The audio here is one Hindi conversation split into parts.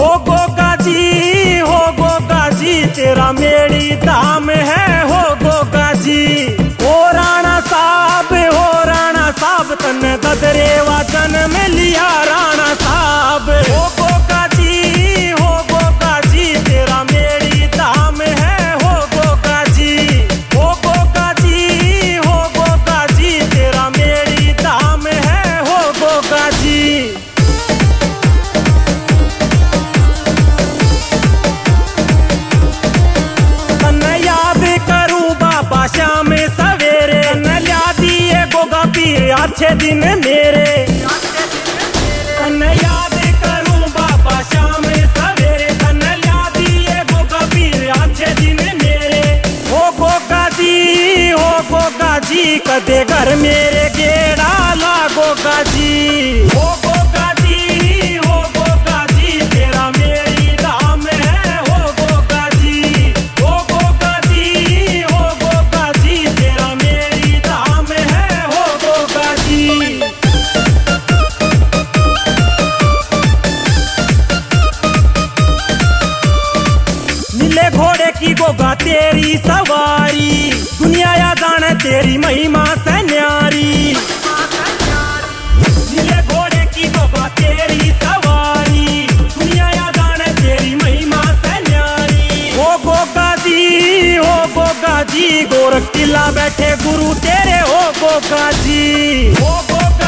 गोगा जी तेरा मेरी दाम है हो गोगा जी। हो राणा साहब तने ददरे वचन में लिया राणा साहब। हो गोगा जी तेरा मेरी दाम है हो गोगा जी। हो गोगा जी तेरा मेरी दाम है हो गोगा जी। शाम सवेरे न ल्या दिए गोगा पीर अच्छे दिन मेरे। न याद करूं बाबा शाम सवेरे न ल्या दिए गोगा पीर अच्छे दिन मेरे। हो गोगा जी कदे घर मेरे गेड़ा ला गोगा जी। हो गोगा जी तेरा मेरी दाम है हो गोगा जी। हो गोगा जी तेरा मेरी दाम है हो गोगा जी। मिले घोड़े की गोगा तेरी सवारी दुनिया या जाने तेरी महिमा से न्यारी। मिले घोड़े की गोगा तेरी सवारी दुनिया या जाने तेरी महिमा से न्यारी। हो गोगा जी गोरख किला बैठे गुरु तेरे हो गोगा जी। हो गोगा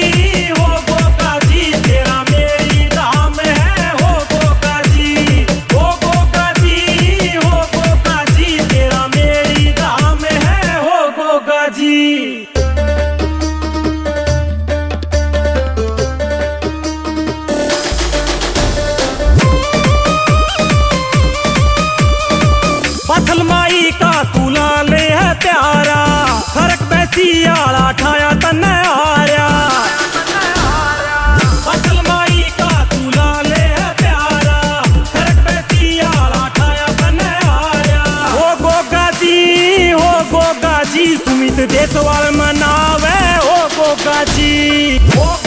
जी तेरा मेरी दाम है हो गोगा जी। हो गोगा जी तेरा मेरी दाम है हो गोगा जी। पथल माई का तुला ले है प्यारा फर्क बैसी आला ठाया तन्ने आर्या। पथल माई का तुला ले है प्यारा फर्क बैसी आला ठाया तन्ने आर्या। हो गोगा जी सुमित देशवाल मनावे हो गोगा जी।